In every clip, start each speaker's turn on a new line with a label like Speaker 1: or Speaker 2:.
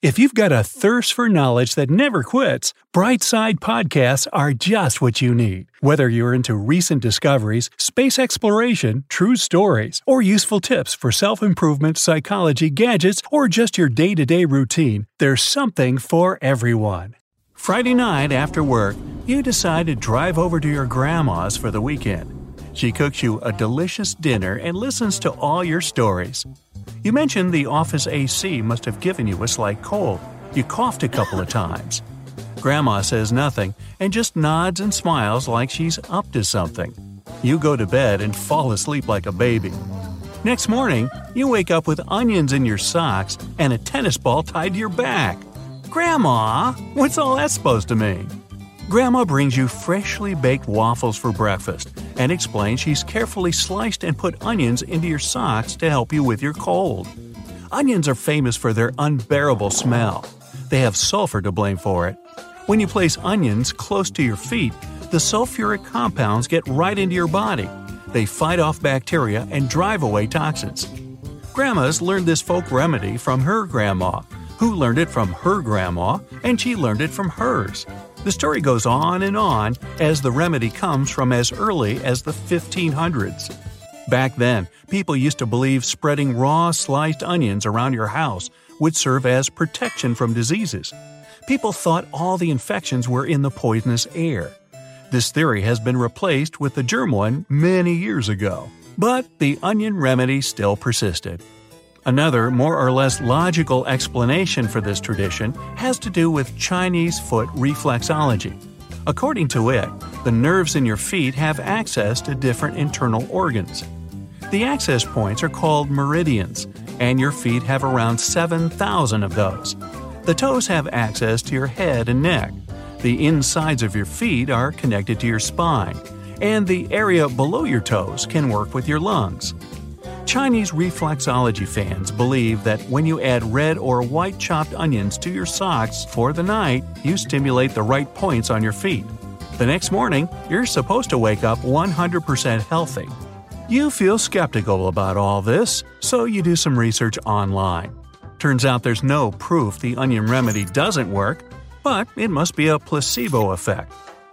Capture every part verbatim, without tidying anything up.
Speaker 1: If you've got a thirst for knowledge that never quits, Brightside Podcasts are just what you need. Whether you're into recent discoveries, space exploration, true stories, or useful tips for self-improvement, psychology, gadgets, or just your day-to-day routine, there's something for everyone. Friday night after work, you decide to drive over to your grandma's for the weekend. She cooks you a delicious dinner and listens to all your stories. You mentioned the office A C must have given you a slight cold. You coughed a couple of times. Grandma says nothing and just nods and smiles like she's up to something. You go to bed and fall asleep like a baby. Next morning, you wake up with onions in your socks and a tennis ball tied to your back. Grandma, what's all that supposed to mean? Grandma brings you freshly baked waffles for breakfast and explains she's carefully sliced and put onions into your socks to help you with your cold. Onions are famous for their unbearable smell. They have sulfur to blame for it. When you place onions close to your feet, the sulfuric compounds get right into your body. They fight off bacteria and drive away toxins. Grandma's learned this folk remedy from her grandma, who learned it from her grandma, and she learned it from hers. The story goes on and on as the remedy comes from as early as the fifteen hundreds. Back then, people used to believe spreading raw sliced onions around your house would serve as protection from diseases. People thought all the infections were in the poisonous air. This theory has been replaced with the germ one many years ago. But the onion remedy still persisted. Another, more or less logical explanation for this tradition has to do with Chinese foot reflexology. According to it, the nerves in your feet have access to different internal organs. The access points are called meridians, and your feet have around seven thousand of those. The toes have access to your head and neck. The insides of your feet are connected to your spine, and the area below your toes can work with your lungs. Chinese reflexology fans believe that when you add red or white chopped onions to your socks for the night, you stimulate the right points on your feet. The next morning, you're supposed to wake up one hundred percent healthy. You feel skeptical about all this, so you do some research online. Turns out there's no proof the onion remedy doesn't work, but it must be a placebo effect.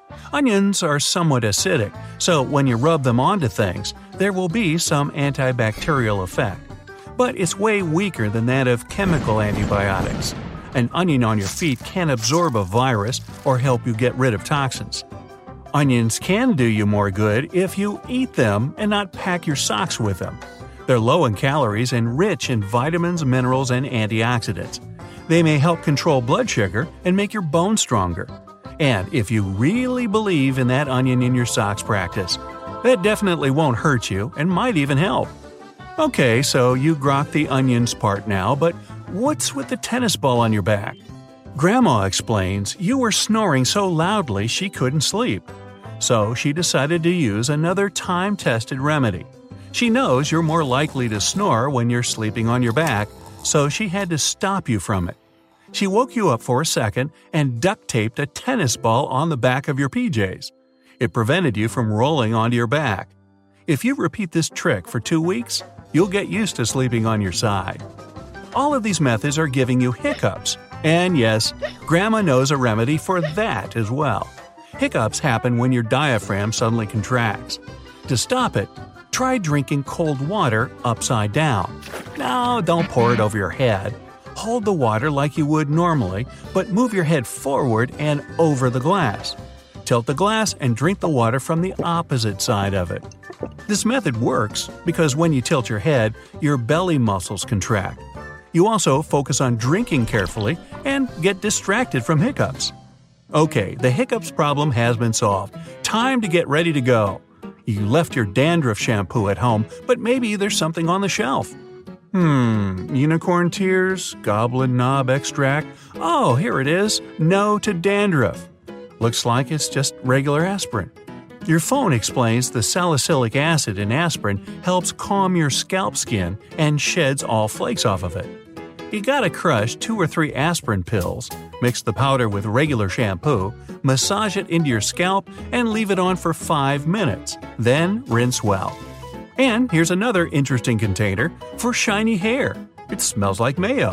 Speaker 1: Onions are somewhat acidic, so when you rub them onto things, there will be some antibacterial effect. But it's way weaker than that of chemical antibiotics. An onion on your feet can absorb a virus or help you get rid of toxins. Onions can do you more good if you eat them and not pack your socks with them. They're low in calories and rich in vitamins, minerals, and antioxidants. They may help control blood sugar and make your bones stronger. And if you really believe in that onion in your socks practice, that definitely won't hurt you and might even help. Okay, so you grok the onions part now, but what's with the tennis ball on your back? Grandma explains you were snoring so loudly she couldn't sleep. So she decided to use another time-tested remedy. She knows you're more likely to snore when you're sleeping on your back, so she had to stop you from it. She woke you up for a second and duct-taped a tennis ball on the back of your P Js. It prevented you from rolling onto your back. If you repeat this trick for two weeks, you'll get used to sleeping on your side. All of these methods are giving you hiccups. And yes, Grandma knows a remedy for that as well. Hiccups happen when your diaphragm suddenly contracts. To stop it, try drinking cold water upside down. No, don't pour it over your head. Hold the water like you would normally, but move your head forward and over the glass. Tilt the glass and drink the water from the opposite side of it. This method works because when you tilt your head, your belly muscles contract. You also focus on drinking carefully and get distracted from hiccups. Okay, the hiccups problem has been solved. Time to get ready to go. You left your dandruff shampoo at home, but maybe there's something on the shelf. Hmm, unicorn tears, goblin knob extract. Oh, here it is. No to dandruff. Looks like it's just regular aspirin. Your phone explains the salicylic acid in aspirin helps calm your scalp skin and sheds all flakes off of it. You gotta crush two or three aspirin pills, mix the powder with regular shampoo, massage it into your scalp, and leave it on for five minutes. Then rinse well. And here's another interesting container for shiny hair. It smells like mayo.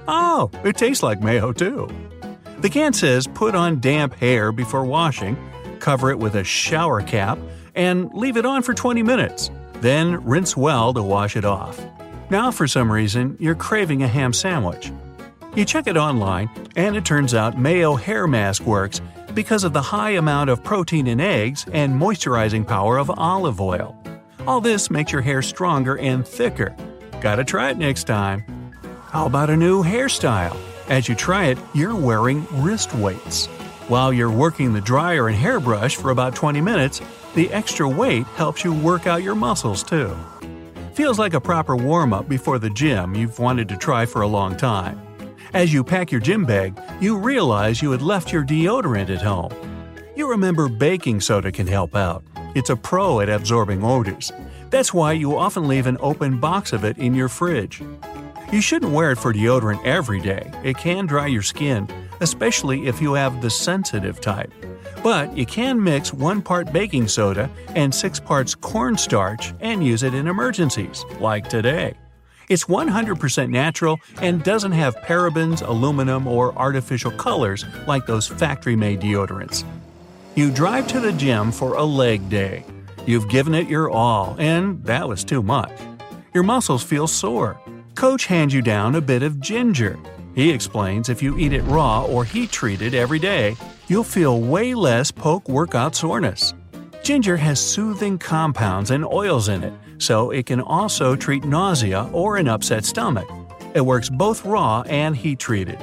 Speaker 1: Oh, it tastes like mayo too. The can says put on damp hair before washing, cover it with a shower cap, and leave it on for twenty minutes. Then rinse well to wash it off. Now for some reason, you're craving a ham sandwich. You check it online, and it turns out Mayo Hair Mask works because of the high amount of protein in eggs and moisturizing power of olive oil. All this makes your hair stronger and thicker. Gotta try it next time. How about a new hairstyle? As you try it, you're wearing wrist weights. While you're working the dryer and hairbrush for about twenty minutes, the extra weight helps you work out your muscles too. Feels like a proper warm-up before the gym you've wanted to try for a long time. As you pack your gym bag, you realize you had left your deodorant at home. You remember baking soda can help out. It's a pro at absorbing odors. That's why you often leave an open box of it in your fridge. You shouldn't wear it for deodorant every day. It can dry your skin, especially if you have the sensitive type. But you can mix one part baking soda and six parts cornstarch and use it in emergencies, like today. It's one hundred percent natural and doesn't have parabens, aluminum, or artificial colors like those factory-made deodorants. You drive to the gym for a leg day. You've given it your all, and that was too much. Your muscles feel sore. Coach hands you down a bit of ginger. He explains if you eat it raw or heat-treated every day, you'll feel way less post-workout soreness. Ginger has soothing compounds and oils in it, so it can also treat nausea or an upset stomach. It works both raw and heat-treated.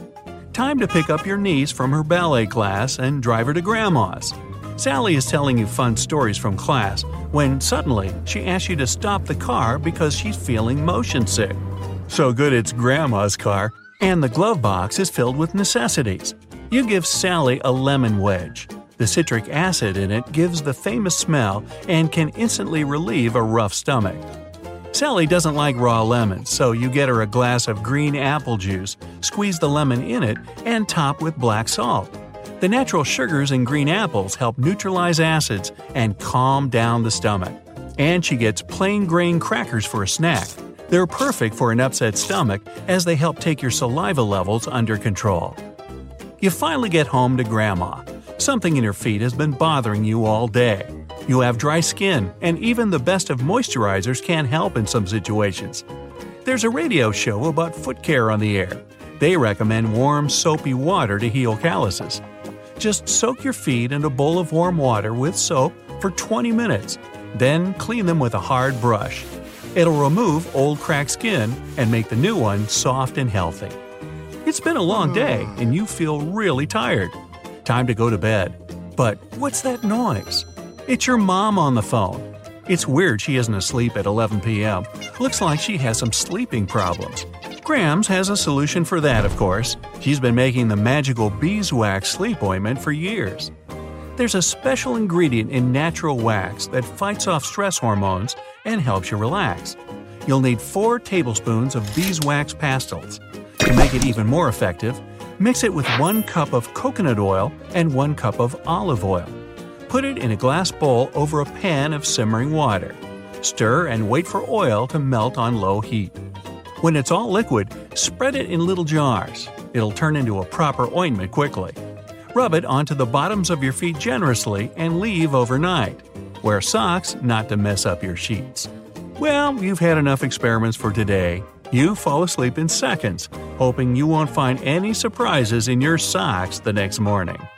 Speaker 1: Time to pick up your niece from her ballet class and drive her to Grandma's. Sally is telling you fun stories from class when suddenly she asks you to stop the car because she's feeling motion sick. So good it's Grandma's car, and the glove box is filled with necessities. You give Sally a lemon wedge. The citric acid in it gives the famous smell and can instantly relieve a rough stomach. Sally doesn't like raw lemons, so you get her a glass of green apple juice, squeeze the lemon in it, and top with black salt. The natural sugars in green apples help neutralize acids and calm down the stomach. And she gets plain grain crackers for a snack. They're perfect for an upset stomach as they help take your saliva levels under control. You finally get home to Grandma. Something in her feet has been bothering you all day. You have dry skin, and even the best of moisturizers can't help in some situations. There's a radio show about foot care on the air. They recommend warm, soapy water to heal calluses. Just soak your feet in a bowl of warm water with soap for twenty minutes. Then clean them with a hard brush. It'll remove old cracked skin and make the new one soft and healthy. It's been a long day and you feel really tired. Time to go to bed. But what's that noise? It's your mom on the phone. It's weird she isn't asleep at eleven p.m. Looks like she has some sleeping problems. Grams has a solution for that, of course. She's been making the magical beeswax sleep ointment for years. There's a special ingredient in natural wax that fights off stress hormones and helps you relax. You'll need four tablespoons of beeswax pastils. To make it even more effective, mix it with one cup of coconut oil and one cup of olive oil. Put it in a glass bowl over a pan of simmering water. Stir and wait for oil to melt on low heat. When it's all liquid, spread it in little jars. It'll turn into a proper ointment quickly. Rub it onto the bottoms of your feet generously and leave overnight. Wear socks not to mess up your sheets. Well, you've had enough experiments for today. You fall asleep in seconds, hoping you won't find any surprises in your socks the next morning.